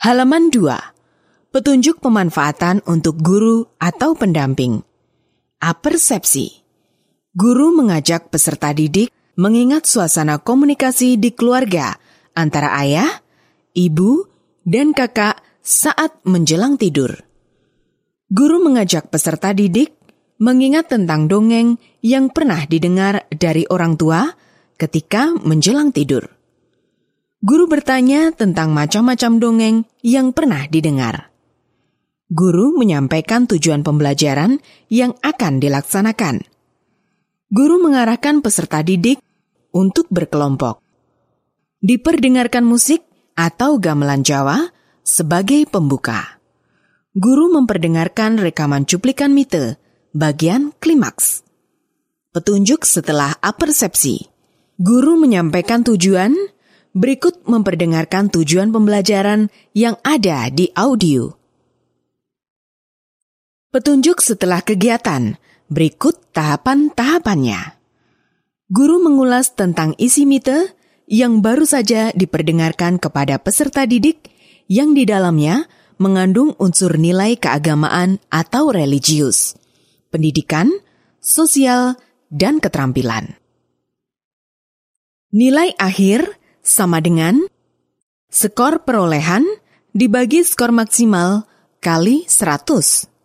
Halaman 2. Petunjuk pemanfaatan untuk guru atau pendamping. Apersepsi. Guru mengajak peserta didik mengingat suasana komunikasi di keluarga antara ayah, ibu, dan kakak saat menjelang tidur. Guru mengajak peserta didik mengingat tentang dongeng yang pernah didengar dari orang tua ketika menjelang tidur. Guru bertanya tentang macam-macam dongeng yang pernah didengar. Guru menyampaikan tujuan pembelajaran yang akan dilaksanakan. Guru mengarahkan peserta didik untuk berkelompok. Diperdengarkan musik atau gamelan Jawa sebagai pembuka. Guru memperdengarkan rekaman cuplikan mite bagian klimaks. Petunjuk setelah apersepsi. Guru menyampaikan tujuan, berikut memperdengarkan tujuan pembelajaran yang ada di audio. Petunjuk setelah kegiatan, berikut tahapan-tahapannya. Guru mengulas tentang isi mite yang baru saja diperdengarkan kepada peserta didik yang di dalamnya mengandung unsur nilai keagamaan atau religius, pendidikan, sosial, dan keterampilan. Nilai akhir sama dengan skor perolehan dibagi skor maksimal kali 100.